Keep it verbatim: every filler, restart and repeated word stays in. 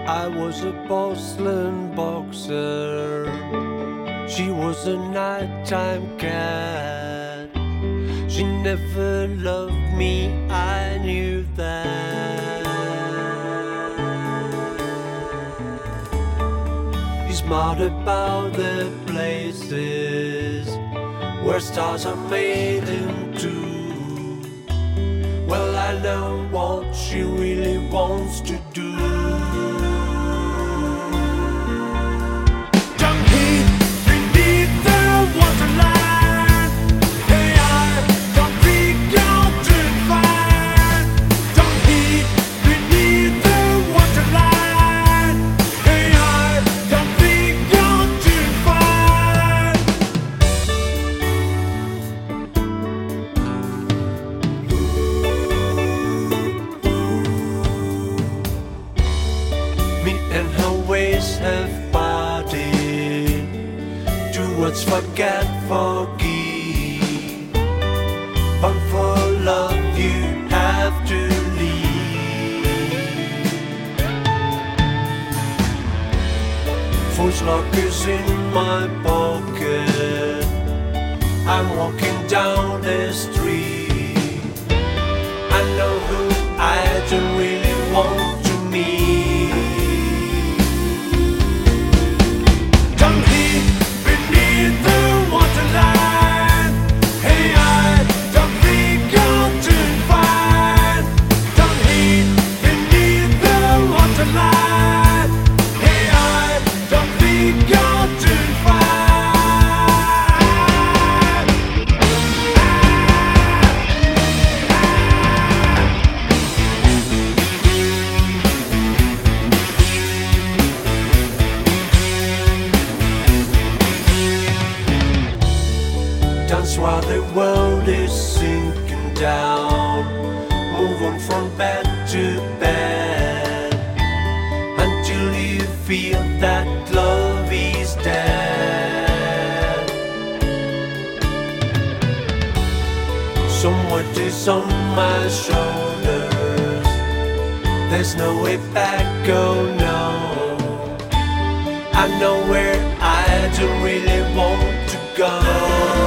I was a porcelain boxer. She was a nighttime cat. She never loved me, I knew that. He's smart about the places where stars are made into. Well, I know what she really wants to do. And her ways have parted towards forget, forgive. But for love you have to leave. Fool's luck is in my pocket. I'm walking down the street. I know who I don't really want to meet. Dance while the world is sinking down. Move on from bed to bed until you feel that love is dead. Someone is on my shoulders. There's no way back, oh no. I know where I don't really want to go.